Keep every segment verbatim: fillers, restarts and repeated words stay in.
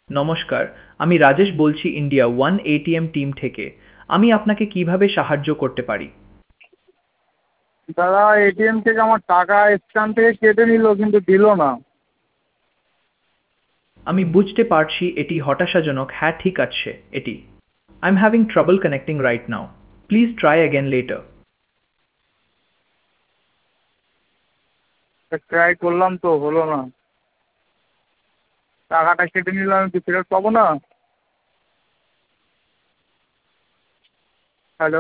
নমস্কার, আমি রাজেশ বলছি ইন্ডিয়া ওয়ান এটিএম টিম থেকে। আমি আপনাকে কিভাবে সাহায্য করতে পারি? দাদা এটিএম থেকে আমার টাকা স্ক্যান থেকে কেটে নিল কিন্তু দিল না। আমি বুঝতে পারছি এটি হতাশাজনক। হ্যাঁ, ঠিক আছে এটি। I am having trouble connecting right now. Please try again later. Try করলাম তো হলো না। টাকাটা কেটে নিল, আমি কি ফেরত পাবো না? হ্যালো।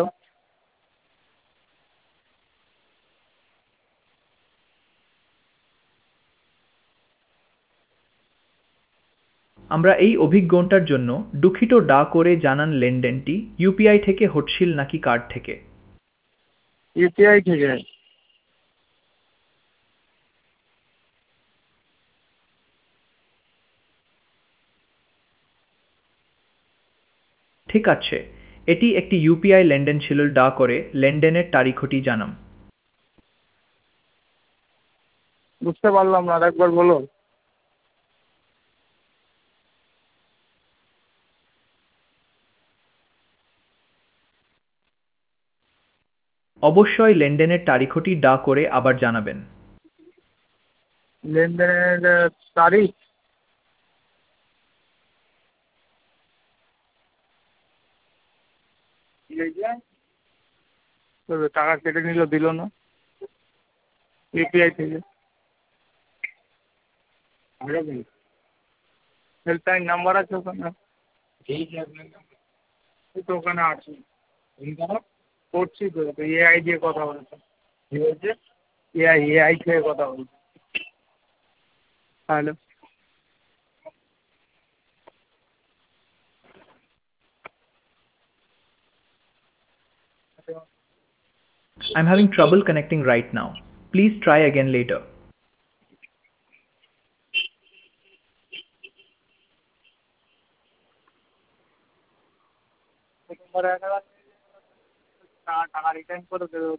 আমরা এই অভিজ্ঞতার জন্য দুঃখিত। ডা করে জানান লেনদেনটি ইউপিআই থেকে হচ্ছিল নাকি কার্ড থেকে? ইউপিআই থেকে। ঠিক আছে, এটি একটি ইউপিআই লেনদেন ছিল। ডা করে লেনদেনের তারিখটি জানাম। বুঝতে পারলাম না, আরেকবার বলো। অবশ্যই লেনদেনের তারিখটি ডা করে আবার জানাবেন। লেনদেনের আহ, তারিখ। তো টাকা কেটে নিল, দিল না ইউপিআই থেকে। হেল্পলাইন নাম্বার আছে ওখানে? এই তো ওখানে আছে। করছি তো, এআই দিয়ে কথা বলছে। কি বলছে? এআই এআই থেকে কথা বলছে। Hello. I'm having trouble connecting right now. Please try again later. টাকা রিটার্ন করে দেবে।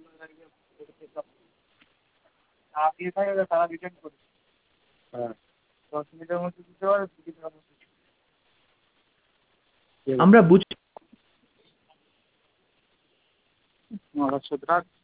টাকা দিয়ে থাকে তারা রিটার্ন করে। হ্যাঁ, দশ মিনিটের মধ্যে দিতে পারে, কুড়ি টাকার মধ্যে। আমরা বুঝ নশো টাকা